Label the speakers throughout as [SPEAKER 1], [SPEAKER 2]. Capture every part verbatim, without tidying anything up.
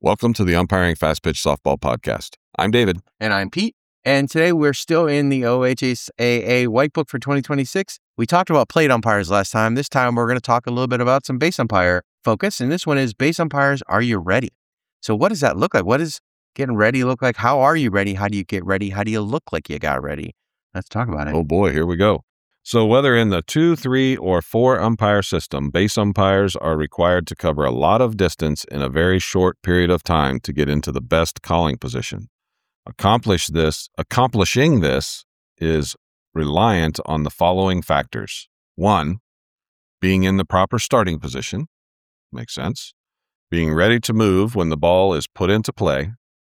[SPEAKER 1] Welcome to the Umpiring Fast Pitch Softball Podcast. I'm David.
[SPEAKER 2] And I'm Pete. And today we're still in the O H S A A White Book for twenty twenty-six. We talked about plate umpires last time. This time we're going to talk a little bit about some base umpire focus. And this one is base umpires, are you ready? So what does that look like? What does getting ready look like? How are you ready? How do you get ready? How do you look like you got ready? Let's talk about it.
[SPEAKER 1] Oh boy, here we go. So whether in the two, three, or four umpire system, base umpires are required to cover a lot of distance in a very short period of time to get into the best calling position. Accomplish this, accomplishing this is reliant on the following factors. One, being in the proper starting position. Makes sense. Being ready to move when the ball is put into play,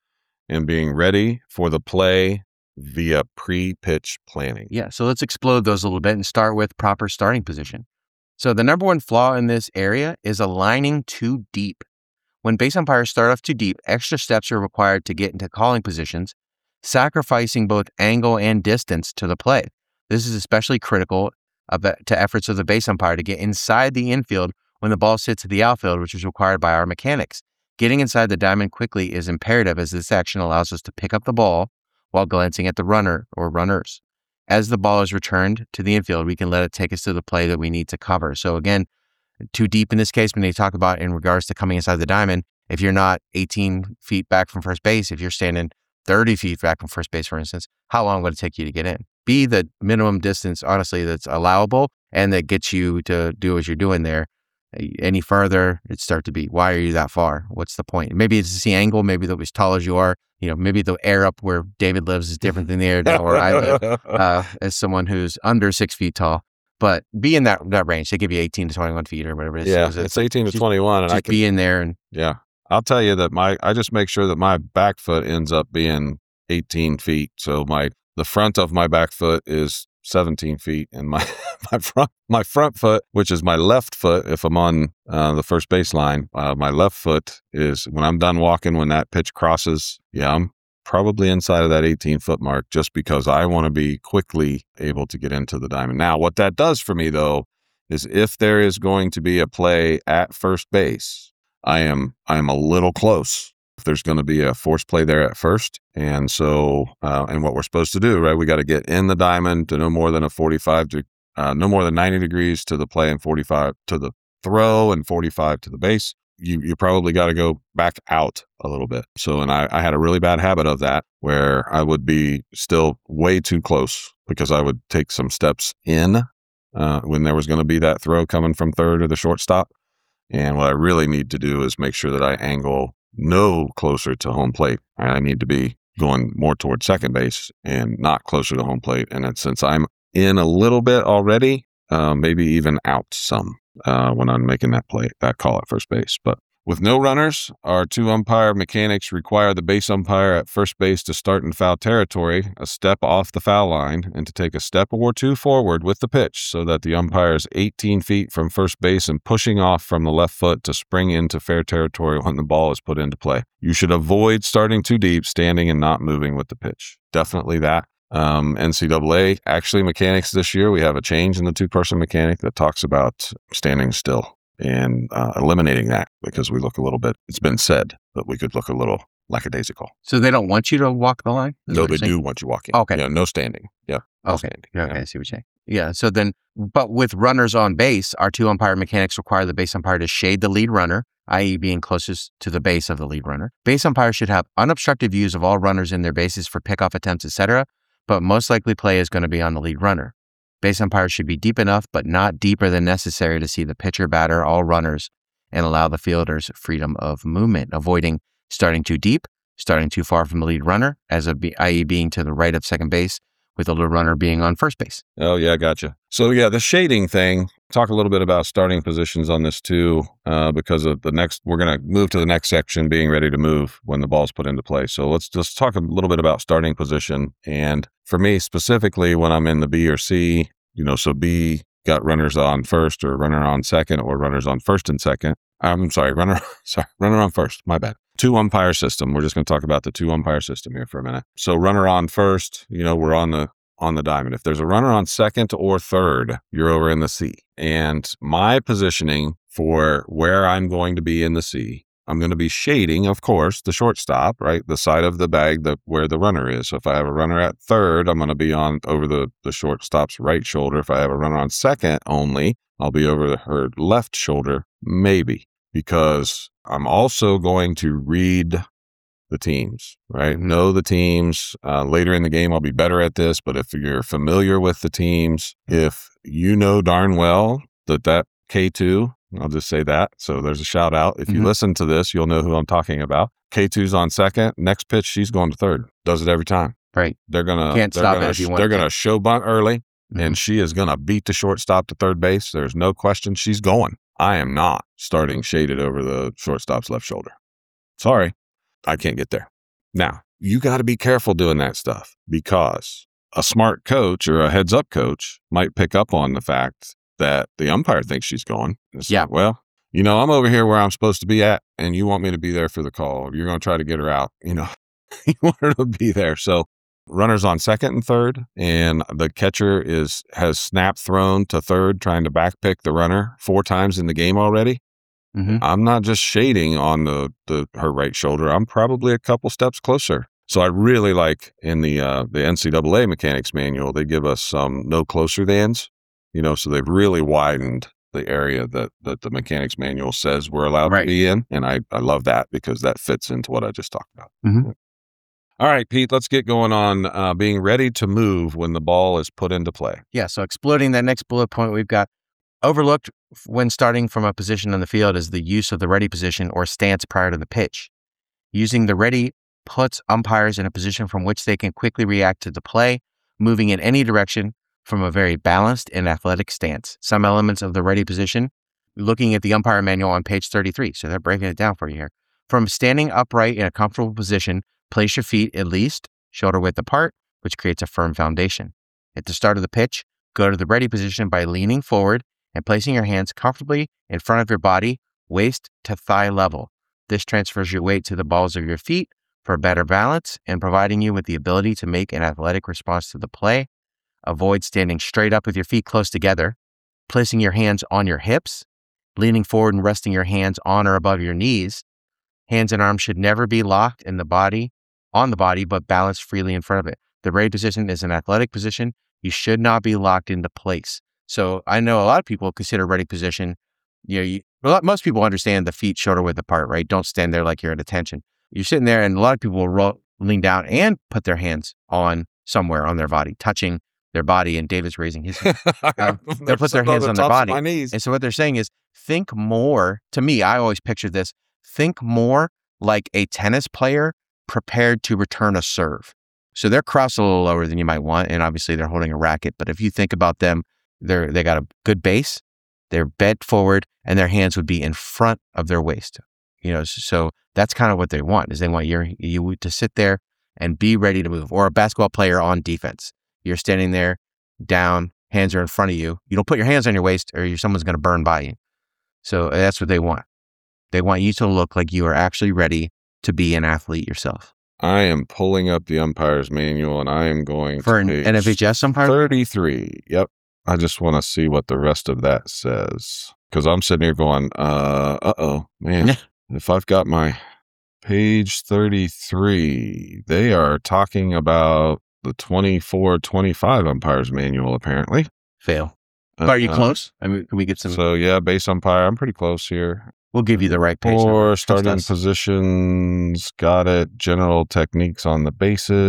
[SPEAKER 1] and being ready for the play via pre-pitch planning.
[SPEAKER 2] Yeah, so let's explode those a little bit and start with proper starting position. So the number one flaw in this area is aligning too deep. When base umpires start off too deep, extra steps are required to get into calling positions, sacrificing both angle and distance to the play. This is especially critical of the, to efforts of the base umpire to get inside the infield when the ball sits at the outfield, which is required by our mechanics. Getting inside the diamond quickly is imperative, as this action allows us to pick up the ball while glancing at the runner or runners. As the ball is returned to the infield, we can let it take us to the play that we need to cover. So again, too deep in this case, when they talk about in regards to coming inside the diamond, if you're not eighteen feet back from first base, if you're standing thirty feet back from first base, for instance, how long would it take you to get in? Be the minimum distance, honestly, that's allowable and that gets you to do what you're doing there. Any further, it'd start to be, why are you that far? What's the point? Maybe it's the angle, maybe that as tall as you are, you know, maybe the air up where David lives is different than the air down where I live uh, as someone who's under six feet tall. But be in that that range. They give you eighteen to twenty-one feet or whatever it is.
[SPEAKER 1] Yeah,
[SPEAKER 2] so
[SPEAKER 1] it's eighteen to twenty-one. And
[SPEAKER 2] just
[SPEAKER 1] I can
[SPEAKER 2] be in there. And
[SPEAKER 1] yeah, I'll tell you that my I just make sure that my back foot ends up being eighteen feet. So my the front of my back foot is seventeen feet, and my my front my front foot, which is my left foot, if I'm on uh, the first baseline, uh, my left foot is when I'm done walking. When that pitch crosses, yeah, I'm probably inside of that eighteen foot mark, just because I want to be quickly able to get into the diamond. Now, what that does for me though is if there is going to be a play at first base, I am I am a little close. If there's going to be a force play there at first. And so, uh, and what we're supposed to do, right? We got to get in the diamond to no more than a forty-five to, uh, no more than ninety degrees to the play and forty-five to the throw and forty-five to the base. You you probably got to go back out a little bit. So, and I, I had a really bad habit of that where I would be still way too close because I would take some steps in uh, when there was going to be that throw coming from third or the shortstop. And what I really need to do is make sure that I angle no closer to home plate. I need to be going more towards second base and not closer to home plate. And it, since I'm in a little bit already, uh, maybe even out some uh, when I'm making that play, that call at first base. But with no runners, our two umpire mechanics require the base umpire at first base to start in foul territory, a step off the foul line, and to take a step or two forward with the pitch so that the umpire is eighteen feet from first base and pushing off from the left foot to spring into fair territory when the ball is put into play. You should avoid starting too deep, standing and not moving with the pitch. Definitely that. Um, N C double A, actually mechanics this year, we have a change in the two-person mechanic that talks about standing still and uh, eliminating that because we look a little bit, it's been said that we could look a little lackadaisical.
[SPEAKER 2] so they don't want you to walk the line? Is
[SPEAKER 1] No,
[SPEAKER 2] what
[SPEAKER 1] they
[SPEAKER 2] you're saying?
[SPEAKER 1] do want you walking.
[SPEAKER 2] Okay.
[SPEAKER 1] Yeah, no standing. Yeah. No
[SPEAKER 2] Okay.
[SPEAKER 1] standing.
[SPEAKER 2] Yeah, okay,
[SPEAKER 1] Yeah.
[SPEAKER 2] I see what you're saying. Yeah, so then, but with runners on base, our two umpire mechanics require the base umpire to shade the lead runner, that is being closest to the base of the lead runner. Base umpires should have unobstructed views of all runners in their bases for pickoff attempts, et cetera, but most likely play is going to be on the lead runner. Base umpires should be deep enough, but not deeper than necessary to see the pitcher, batter, all runners, and allow the fielders freedom of movement, avoiding starting too deep, starting too far from the lead runner, as a that is being to the right of second base, with the lead runner being on first base.
[SPEAKER 1] Oh, yeah, gotcha. So, yeah, the shading thing, talk a little bit about starting positions on this too, uh, because of the next, we're going to move to the next section, being ready to move when the ball's put into play. So let's just talk a little bit about starting position. And for me specifically, when I'm in the B or C, you know, so B got runners on first or runner on second or runners on first and second. I'm sorry, runner, sorry, runner on first, my bad. Two umpire system. We're just going to talk about the two umpire system here for a minute. So runner on first, you know, we're on the on the diamond. If there's a runner on second or third, you're over in the C. And my positioning for where I'm going to be in the C I'm going to be shading, of course, the shortstop, right? The side of the bag that where the runner is. So if I have a runner at third, I'm going to be on over the, the shortstop's right shoulder. If I have a runner on second only, I'll be over her left shoulder, maybe, because I'm also going to read the teams, right? Know the teams. Uh, later in the game, I'll be better at this. But if you're familiar with the teams, if you know darn well that that K two, I'll just say that. So there's a shout out. If you
[SPEAKER 2] Mhm.
[SPEAKER 1] listen to this, you'll know who I'm talking about. K two's on second. Next pitch, she's going to third. Does it every time.
[SPEAKER 2] Right.
[SPEAKER 1] They're gonna
[SPEAKER 2] Can't
[SPEAKER 1] they're
[SPEAKER 2] stop
[SPEAKER 1] gonna,
[SPEAKER 2] it if you want
[SPEAKER 1] They're
[SPEAKER 2] to.
[SPEAKER 1] gonna show bunt early,
[SPEAKER 2] Mhm.
[SPEAKER 1] and she is gonna beat the shortstop to third base. There's no question she's going. I am not starting shaded over the shortstop's left shoulder. Sorry, I can't get there. Now, you got to be careful doing that stuff, because a smart coach or a heads up coach might pick up on the fact that the umpire thinks she's going. It's
[SPEAKER 2] Yeah.
[SPEAKER 1] like, well, you know, I'm over here where I'm supposed to be at, and you want me to be there for the call. You're going to try to get her out. You know, you want her to be there. So runners on second and third, and the catcher is has snap thrown to third, trying to back pick the runner four times in the game already.
[SPEAKER 2] Mhm.
[SPEAKER 1] I'm not just shading on the, the her right shoulder. I'm probably a couple steps closer. So I really like in the uh, the N C double A mechanics manual, they give us some no closer thans, you know, so they've really widened the area that, that the mechanics manual says we're allowed
[SPEAKER 2] Right.
[SPEAKER 1] to be in. And I, I love that, because that fits into what I just talked about.
[SPEAKER 2] Mhm.
[SPEAKER 1] All right, Pete, let's get going on uh, being ready to move when the ball is put into play.
[SPEAKER 2] Yeah. So exploding that next bullet point, we've got overlooked when starting from a position on the field is the use of the ready position or stance prior to the pitch. Using the ready puts umpires in a position from which they can quickly react to the play, moving in any direction from a very balanced and athletic stance. Some elements of the ready position, looking at the umpire manual on page thirty-three. So they're breaking it down for you here. From standing upright in a comfortable position, place your feet at least shoulder width apart, which creates a firm foundation. At the start of the pitch, go to the ready position by leaning forward and placing your hands comfortably in front of your body, waist to thigh level. This transfers your weight to the balls of your feet for better balance and providing you with the ability to make an athletic response to the play. Avoid standing straight up with your feet close together, placing your hands on your hips, leaning forward and resting your hands on or above your knees. Hands and arms should never be locked in the body, on the body, but balanced freely in front of it. The ready position is an athletic position. You should not be locked into place. So I know a lot of people consider ready position, you know, you, a lot, most people understand the feet shoulder width apart, right? Don't stand there like you're at attention. You're sitting there, and a lot of people will roll, lean down and put their hands on somewhere on their body, touching their body. And David's raising his hand. Uh, they'll put their hands on their body.
[SPEAKER 1] My knees.
[SPEAKER 2] And so what they're saying is, think more, to me, I always picture this, think more like a tennis player prepared to return a serve. So they're crossed a little lower than you might want, and obviously they're holding a racket. But if you think about them, they're they got a good base, they're bent forward, and their hands would be in front of their waist. You know, so that's kind of what they want, is they want your you to sit there and be ready to move. Or a basketball player on defense, you're standing there, down, hands are in front of you. You don't put your hands on your waist, or you're, someone's going to burn by you. So that's what they want. They want you to look like you are actually ready to be an athlete yourself.
[SPEAKER 1] I am pulling up the umpire's manual, and I am going
[SPEAKER 2] For
[SPEAKER 1] to
[SPEAKER 2] an
[SPEAKER 1] page
[SPEAKER 2] N F H S umpire?
[SPEAKER 1] thirty-three. Yep. I just want to see what the rest of that says, because I'm sitting here going, uh, uh-oh, man. If I've got my page thirty-three, they are talking about the twenty-four twenty-five umpire's manual, apparently.
[SPEAKER 2] Fail.
[SPEAKER 1] Uh,
[SPEAKER 2] But are you
[SPEAKER 1] uh,
[SPEAKER 2] close? I mean, can we get some?
[SPEAKER 1] So, yeah, base umpire, I'm pretty close here.
[SPEAKER 2] We'll give you the right page.
[SPEAKER 1] Or
[SPEAKER 2] number.
[SPEAKER 1] starting
[SPEAKER 2] Trust us.
[SPEAKER 1] positions, got it. General techniques on the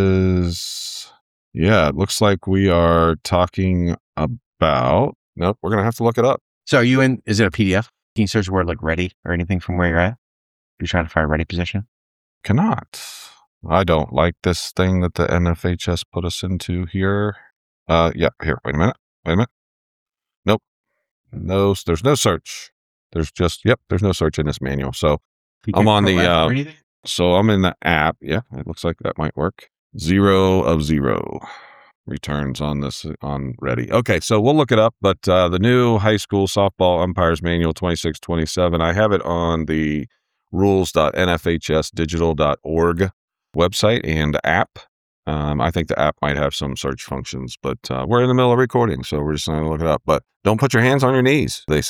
[SPEAKER 1] bases. Yeah, it looks like we are talking about. Nope, we're gonna have to look it up.
[SPEAKER 2] So are you in, is it a P D F? Can you search the word like ready or anything from where you're at? You're trying to find a ready position?
[SPEAKER 1] Cannot. I don't like this thing that the N F H S put us into here. Uh, yeah, here. Wait a minute. Wait a minute. Nope. No, there's no search. There's just yep. There's no search in this manual. So
[SPEAKER 2] You
[SPEAKER 1] I'm
[SPEAKER 2] can't
[SPEAKER 1] on
[SPEAKER 2] go
[SPEAKER 1] the,
[SPEAKER 2] left or
[SPEAKER 1] uh,
[SPEAKER 2] anything?
[SPEAKER 1] so I'm in the app. Yeah, it looks like that might work. Zero of zero returns on this on ready. Okay, so we'll look it up. But uh, the new high school softball umpires manual twenty-six twenty-seven. I have it on the rules dot n f h s digital dot org website and app. Um, I think the app might have some search functions, but uh, we're in the middle of recording, so we're just going to look it up. But don't put your hands on your knees, they say.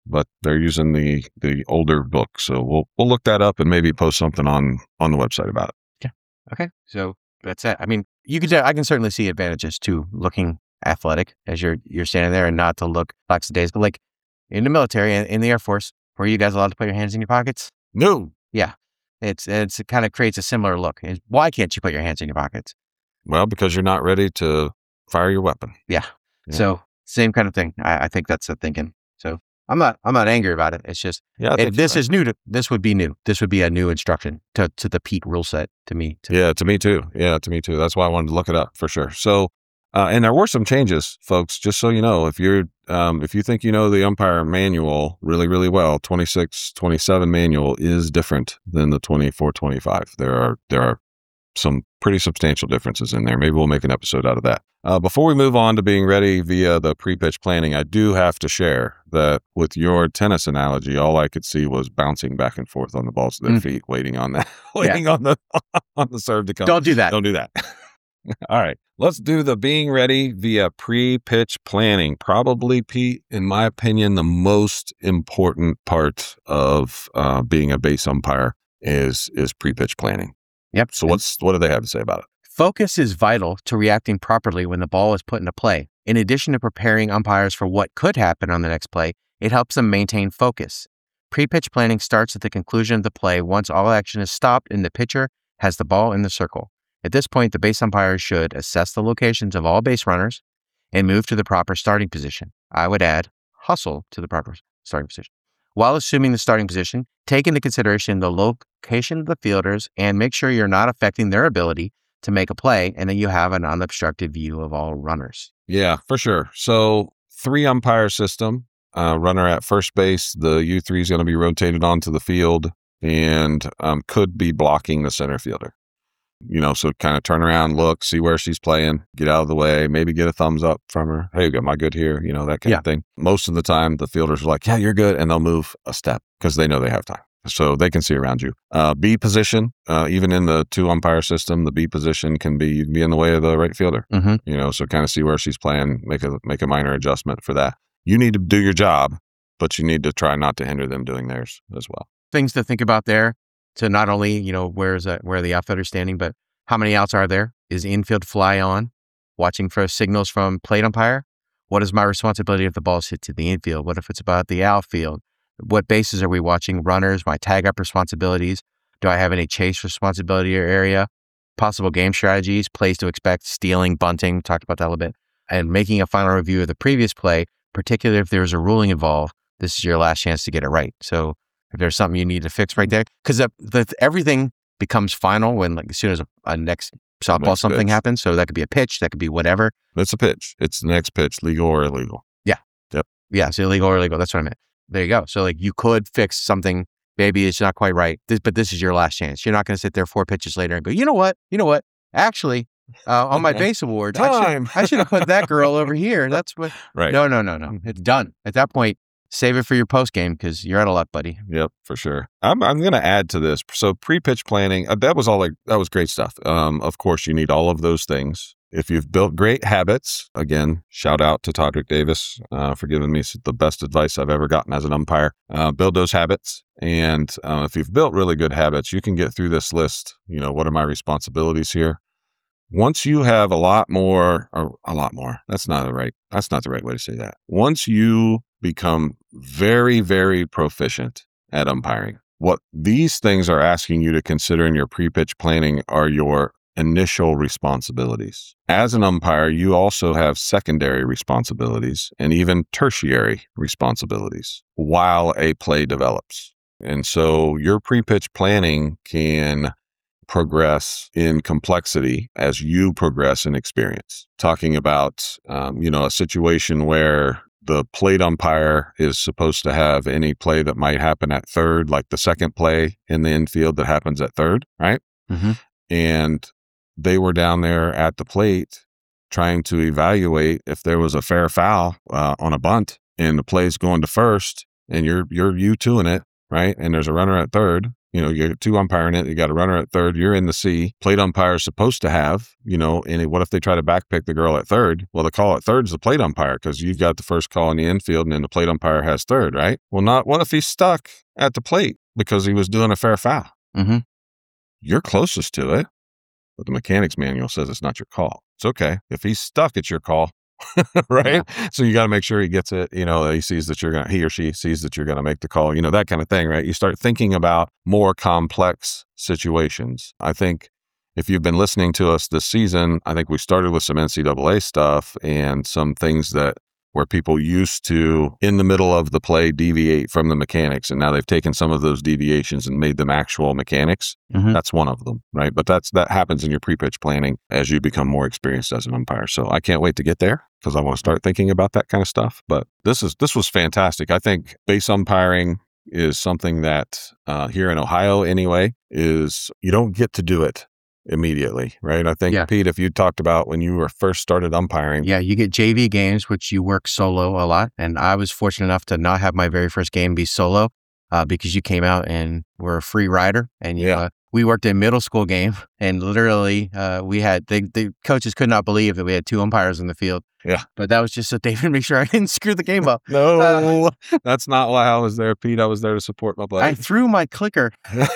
[SPEAKER 1] but they're using the the older book. So we'll we'll look that up and maybe post something on on the website about it.
[SPEAKER 2] Yeah. Okay. So that's it. I mean, you could. I can certainly see advantages to looking athletic as you're you're standing there and not to look lackadaisical. But like in the military and in the Air Force, were you guys allowed to put your hands in your pockets?
[SPEAKER 1] No.
[SPEAKER 2] Yeah. It's it's it kind of creates a similar look. It's, why can't you put your hands in your pockets?
[SPEAKER 1] Well, because you're not ready to fire your weapon.
[SPEAKER 2] Yeah.
[SPEAKER 1] Yeah.
[SPEAKER 2] So same kind of thing. I, I think that's the thinking. So I'm not I'm not angry about it. It's just
[SPEAKER 1] Yeah, I
[SPEAKER 2] if
[SPEAKER 1] think
[SPEAKER 2] this
[SPEAKER 1] you're
[SPEAKER 2] is new to this would be new. This would be a new instruction to to the Pete rule set to me. To,
[SPEAKER 1] Yeah, to me too. Yeah, to me too. That's why I wanted to look it up for sure. So, uh, and there were some changes, folks. Just so you know, if you're, um, if you think you know the umpire manual really, really well, twenty-six, twenty-seven manual is different than the twenty-four, twenty-five. There are there are some pretty substantial differences in there. Maybe we'll make an episode out of that. Uh, before we move on to being ready via the pre-pitch planning, I do have to share that with your tennis analogy, all I could see was bouncing back and forth on the balls of their
[SPEAKER 2] Mm.
[SPEAKER 1] feet, waiting on that, waiting on the on the serve to come.
[SPEAKER 2] Don't do that.
[SPEAKER 1] Don't do that. All right. Let's do the being ready via pre-pitch planning. Probably, Pete, in my opinion, the most important part of uh, being a base umpire is is pre-pitch planning.
[SPEAKER 2] Yep.
[SPEAKER 1] So what's what do they have to say about it?
[SPEAKER 2] Focus is vital to reacting properly when the ball is put into play. In addition to preparing umpires for what could happen on the next play, it helps them maintain focus. Pre-pitch planning starts at the conclusion of the play once all action is stopped and the pitcher has the ball in the circle. At this point, the base umpire should assess the locations of all base runners and move to the proper starting position. I would add hustle to the proper starting position. While assuming the starting position, take into consideration the location of the fielders and make sure you're not affecting their ability to make a play, and then you have an unobstructed view of all runners.
[SPEAKER 1] Yeah, for sure. So three umpire system, uh, runner at first base. The U three is going to be rotated onto the field and um, could be blocking the center fielder. You know, so kind of turn around, look, see where she's playing, get out of the way, maybe get a thumbs up from her. Hey, am I good here? You know, that kind
[SPEAKER 2] Yeah.
[SPEAKER 1] of thing. Most of the time, the fielders are like, yeah, you're good. And they'll move a step because they know they have time. So they can see around you. Uh, B position, uh, even in the two umpire system, the B position can be, you can be in the way of the right fielder,
[SPEAKER 2] Mm-hmm.
[SPEAKER 1] you know, so kind of see where she's playing, make a, make a minor adjustment for that. You need to do your job, but you need to try not to hinder them doing theirs as well.
[SPEAKER 2] Things to think about there to not only, you know, where's that, where the outfielder's standing, but how many outs are there? Is infield fly on? Watching for signals from plate umpire. What is my responsibility if the ball's hit to the infield? What if it's about the outfield? What bases are we watching? Runners, my tag up responsibilities. Do I have any chase responsibility or area? Possible game strategies, plays to expect, stealing, bunting. We talked about that a little bit. And making a final review of the previous play, particularly if there's a ruling involved, this is your last chance to get it right. So if there's something you need to fix right there, because the, the, everything becomes final when, like, as soon as a, a next softball
[SPEAKER 1] Next
[SPEAKER 2] something
[SPEAKER 1] pitch.
[SPEAKER 2] happens. So that could be a pitch, that could be whatever.
[SPEAKER 1] It's a pitch. It's the next pitch, legal or illegal.
[SPEAKER 2] Yeah, so illegal or illegal. That's what I meant. There you go. So like you could fix something. Maybe it's not quite right, this, but this is your last chance. You're not going to sit there four pitches later and go, you know what? You know what? Actually, uh, on my base award, I
[SPEAKER 1] Time.
[SPEAKER 2] should, I should have put that girl over here. That's what.
[SPEAKER 1] Right.
[SPEAKER 2] No, no, no, no. It's done. At that point, save it for your post game because you're out of luck, buddy.
[SPEAKER 1] Yep, for sure. I'm I'm going to add to this. So pre-pitch planning, uh, that was all like, that was great stuff. Um, of course, you need all of those things. If you've built great habits, again, shout out to Todrick Davis uh, for giving me the best advice I've ever gotten as an umpire. Uh, build those habits. And uh, if you've built really good habits, you can get through this list. You know, what are my responsibilities here? Once you have a lot more, or a lot more, that's not the right, that's not the right way to say that. Once you become very, very proficient at umpiring, what these things are asking you to consider in your pre-pitch planning are your initial responsibilities. As an umpire, you also have secondary responsibilities and even tertiary responsibilities while a play develops. And so your pre-pitch planning can progress in complexity as you progress in experience. Talking about, um, you know, a situation where the plate umpire is supposed to have any play that might happen at third, like the second play in the infield that happens at third, right?
[SPEAKER 2] Mm-hmm.
[SPEAKER 1] And they were down there at the plate trying to evaluate if there was a fair foul uh, on a bunt and the play's going to first and you're, you're you-twoing it, right? And there's a runner at third. You know, you got two umpiring it, you got a runner at third, you're in the C. Plate umpire is supposed to have, you know, and what if they try to backpick the girl at third? Well, the call at third is the plate umpire because you've got the first call in the infield and then the plate umpire has third, right? Well, not what if he's stuck at the plate because he was doing a fair foul?
[SPEAKER 2] Mm-hmm.
[SPEAKER 1] You're closest to it, but the mechanics manual says it's not your call. It's okay. If he's stuck, it's your call. Right. Yeah. So you got to make sure he gets it, you know, he sees that you're going to, he or she sees that you're going to make the call, you know, that kind of thing, right? You start thinking about more complex situations. I think if you've been listening to us this season, I think we started with some N C double A stuff and some things that where people used to, in the middle of the play, deviate from the mechanics. And now they've taken some of those deviations and made them actual mechanics. Mm-hmm. That's one of them, right? But that's that happens in your pre-pitch planning as you become more experienced as an umpire. So I can't wait to get there because I want to start thinking about that kind of stuff. But this is this was fantastic. I think base umpiring is something that uh, here in Ohio anyway, is you don't get to do it immediately, right? I think, yeah. Pete, if you talked about when you were first started umpiring.
[SPEAKER 2] Yeah, you get J V games, which you work solo a lot. And I was fortunate enough to not have my very first game be solo uh, because you came out and were a free rider. And you, yeah. uh, we worked a middle school game and literally uh, we had, they, the coaches could not believe that we had two umpires in the field.
[SPEAKER 1] Yeah.
[SPEAKER 2] But that was just so they would make sure I didn't screw the game up.
[SPEAKER 1] No, uh, that's not why I was there, Pete. I was there to support my buddy.
[SPEAKER 2] I threw my clicker.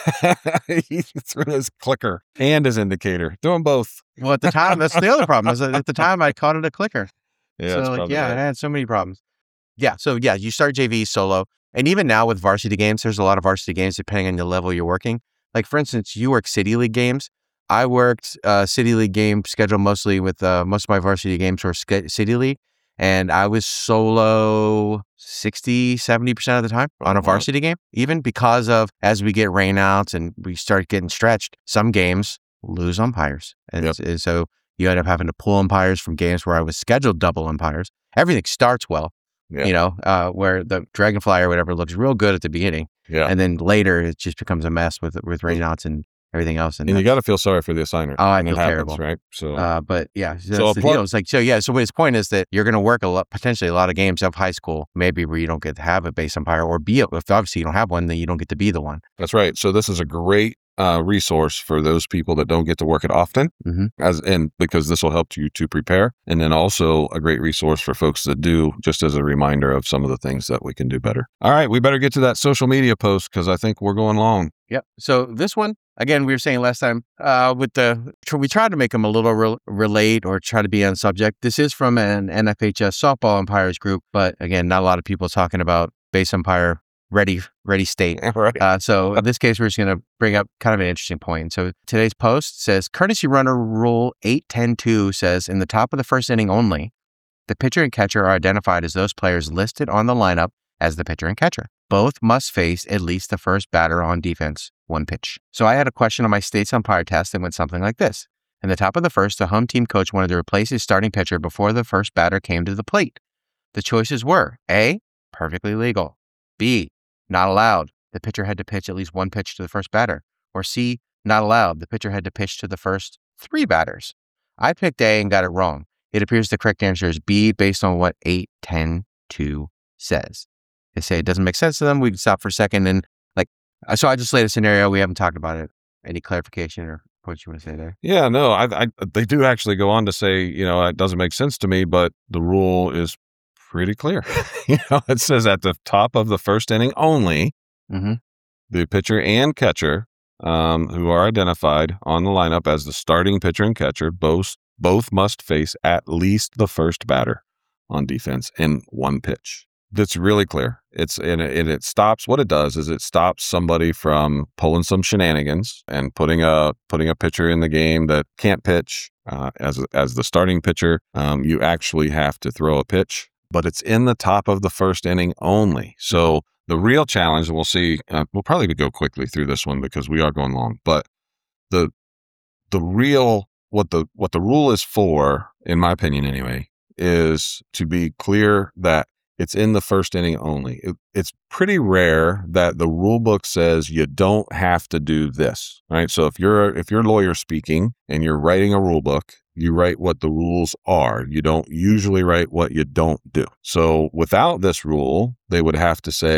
[SPEAKER 1] He threw his clicker and his indicator. Threw them both.
[SPEAKER 2] Well, at the time, that's the other problem. Is that at the time, I caught it a clicker.
[SPEAKER 1] Yeah,
[SPEAKER 2] so like, yeah,
[SPEAKER 1] right.
[SPEAKER 2] I had so many problems. Yeah, so yeah, you start J V solo. And even now with varsity games, there's a lot of varsity games depending on the level you're working. Like, for instance, you work City League games. I worked uh, City League game schedule mostly with uh, most of my varsity games were sk- City League. And I was solo sixty, seventy percent of the time on a varsity game, even because of as we get rainouts and we start getting stretched, some games lose umpires. And, yep. and so you end up having to pull umpires from games where I was scheduled double umpires. Everything starts well, yeah. you know, uh, where the Dragonfly or whatever looks real good at the beginning.
[SPEAKER 1] Yeah.
[SPEAKER 2] And then later it just becomes a mess with with rainouts and everything else.
[SPEAKER 1] And, and you got to feel sorry for the assigner.
[SPEAKER 2] Oh, I
[SPEAKER 1] feel
[SPEAKER 2] happens,
[SPEAKER 1] terrible. Right? So,
[SPEAKER 2] uh, but yeah, that's
[SPEAKER 1] so
[SPEAKER 2] the
[SPEAKER 1] plug-
[SPEAKER 2] deal. It's like, so yeah, so his point is that you're going to work a lot, potentially a lot of games of high school, maybe where you don't get to have a base umpire or be, if obviously you don't have one, then you don't get to be the one.
[SPEAKER 1] That's right. So this is a great uh, resource for those people that don't get to work it often,
[SPEAKER 2] mm-hmm.
[SPEAKER 1] as and because this will help you to prepare. And then also a great resource for folks that do, just as a reminder of some of the things that we can do better. All right, we better get to that social media post because I think we're going long.
[SPEAKER 2] Yep. So this one, again, we were saying last time, uh, with the, we tried to make them a little re- relate or try to be on subject. This is from an N F H S softball umpires group, but again, not a lot of people talking about base umpire ready, ready state.
[SPEAKER 1] Right.
[SPEAKER 2] Uh, so in this case, we're just going to bring up kind of an interesting point. So today's post says, courtesy runner rule eight ten two says, in the top of the first inning only, the pitcher and catcher are identified as those players listed on the lineup as the pitcher and catcher. Both must face at least the first batter on defense, one pitch. So I had a question on my state's umpire test that went something like this. In the top of the first, the home team coach wanted to replace his starting pitcher before the first batter came to the plate. The choices were A, perfectly legal, B, not allowed. The pitcher had to pitch at least one pitch to the first batter. Or C, not allowed. The pitcher had to pitch to the first three batters. I picked A and got it wrong. It appears the correct answer is B based on what eight ten two says. They say it doesn't make sense to them. We can stop for a second and like, so I just laid a scenario. We haven't talked about it. Any clarification or what you want to say there?
[SPEAKER 1] Yeah, no, I, I, they do actually go on to say, you know, it doesn't make sense to me, but the rule is pretty clear. You know, it says at the top of the first inning only,
[SPEAKER 2] mm-hmm.
[SPEAKER 1] the pitcher and catcher, um, who are identified on the lineup as the starting pitcher and catcher, both both must face at least the first batter on defense in one pitch. That's really clear. It's and it, and it stops. What it does is it stops somebody from pulling some shenanigans and putting a putting a pitcher in the game that can't pitch. Uh, as as the starting pitcher, um, you actually have to throw a pitch, but it's in the top of the first inning only. So the real challenge, and we'll see. Uh, we'll probably go quickly through this one because we are going long. But the the real what the what the rule is for, in my opinion, anyway, is to be clear that it's in the first inning only. It, it's pretty rare that the rule book says you don't have to do this, right? So if you're if you're lawyer speaking and you're writing a rule book, you write what the rules are. You don't usually write what you don't do. So without this rule, they would have to say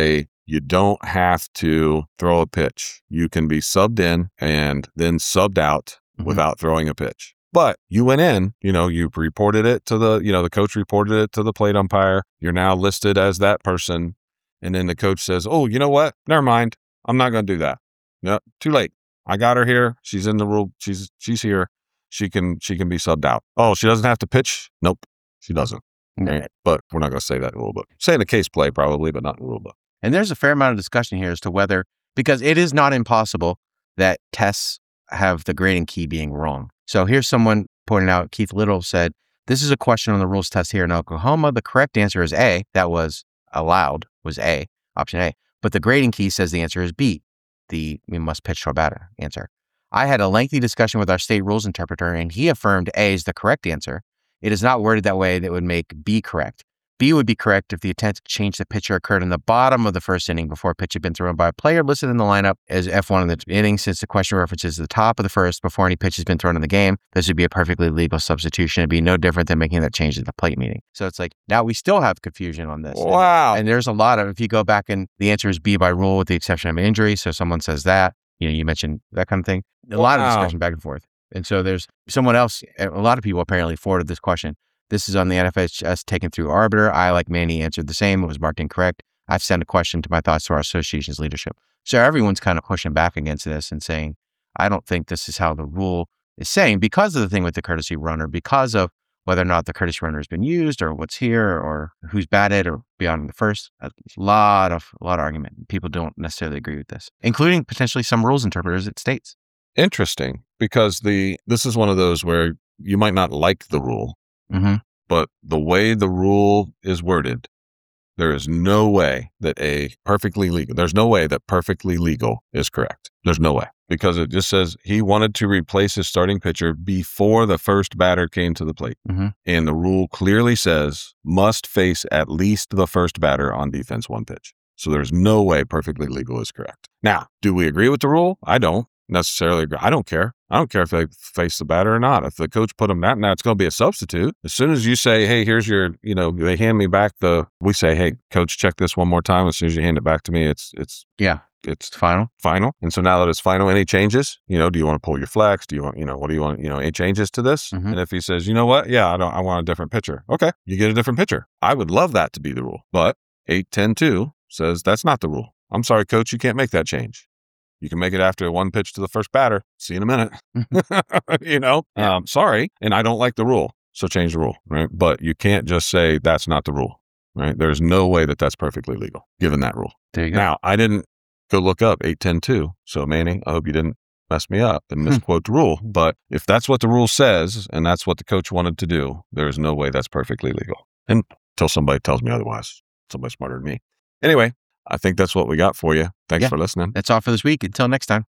[SPEAKER 1] You don't have to throw a pitch. You can be subbed in and then subbed out mm-hmm. without throwing a pitch. But you went in, you know, you reported it to the, you know, the coach reported it to the plate umpire. You're now listed as that person. And then the coach says, oh, you know what? Never mind. I'm not going to do that. No, too late. I got her here. She's in the rule. She's, she's here. She can, she can be subbed out. Oh, she doesn't have to pitch? Nope, she doesn't. Right. But we're not going to say that in the rule book. Say in a case play probably, but not in the rule book.
[SPEAKER 2] And there's a fair amount of discussion here as to whether, because it is not impossible that tests have the grading key being wrong. So here's someone pointing out, Keith Little said, this is a question on the rules test here in Oklahoma. The correct answer is A. That was allowed, was A, option A. But the grading key says the answer is B, the we must pitch to a batter answer. I had a lengthy discussion with our state rules interpreter, and he affirmed A is the correct answer. It is not worded that way that would make B correct. B would be correct if the attempt to change the pitcher occurred in the bottom of the first inning before a pitch had been thrown by a player listed in the lineup as F one in the inning. Since the question references the top of the first before any pitch has been thrown in the game, this would be a perfectly legal substitution. It'd be no different than making that change at the plate meeting. So it's like, now we still have confusion on this.
[SPEAKER 1] Wow.
[SPEAKER 2] And, and there's a lot of, if you go back and the answer is B by rule with the exception of injury. So someone says that, you know, you mentioned that kind of thing. A wow. lot of discussion back and forth. And so there's someone else, a lot of people apparently forwarded this question. This is on the N F H S taken through Arbiter. I, like Manny, answered the same. It was marked incorrect. I've sent a question to my thoughts to our association's leadership. So everyone's kind of pushing back against this and saying, I don't think this is how the rule is saying, because of the thing with the courtesy runner, because of whether or not the courtesy runner has been used or what's here or who's batted or beyond the first. A lot of, a lot of argument. People don't necessarily agree with this, including potentially some rules interpreters at states.
[SPEAKER 1] Interesting, because the this is one of those where you might not like the rule.
[SPEAKER 2] Mm-hmm.
[SPEAKER 1] But the way the rule is worded, there is no way that a perfectly legal, there's no way that perfectly legal is correct. There's no way. Because it just says he wanted to replace his starting pitcher before the first batter came to the plate.
[SPEAKER 2] Mm-hmm.
[SPEAKER 1] And the rule clearly says must face at least the first batter on defense one pitch. So there's no way perfectly legal is correct. Now, do we agree with the rule? I don't necessarily agree. I don't care. I don't care if they face the batter or not. If the coach put them down, now it's going to be a substitute. As soon as you say, hey, here's your, you know, they hand me back the, we say, hey, coach, check this one more time. As soon as you hand it back to me, it's, it's,
[SPEAKER 2] yeah,
[SPEAKER 1] it's
[SPEAKER 2] final,
[SPEAKER 1] final. And so now that it's final, any changes, you know, do you want to pull your flex? Do you want, you know, what do you want, you know, any changes to this?
[SPEAKER 2] Mm-hmm.
[SPEAKER 1] And if he says, you know what? Yeah, I don't, I want a different pitcher. Okay. You get a different pitcher. I would love that to be the rule, but eight ten two says that's not the rule. I'm sorry, coach, you can't make that change. You can make it after one pitch to the first batter. See you in a minute. you know,
[SPEAKER 2] yeah.
[SPEAKER 1] um, sorry. And I don't like the rule. So change the rule, right? But you can't just say that's not the rule, right? There's no way that that's perfectly legal, given that rule.
[SPEAKER 2] There you go.
[SPEAKER 1] Now, I didn't go look up eight ten two. So Manny, I hope you didn't mess me up and misquote the rule. But if that's what the rule says, and that's what the coach wanted to do, there's no way that's perfectly legal. Until somebody tells me otherwise, somebody smarter than me. Anyway, I think that's what we got for you. Thanks
[SPEAKER 2] yeah,
[SPEAKER 1] for listening.
[SPEAKER 2] That's all for this week. Until next time.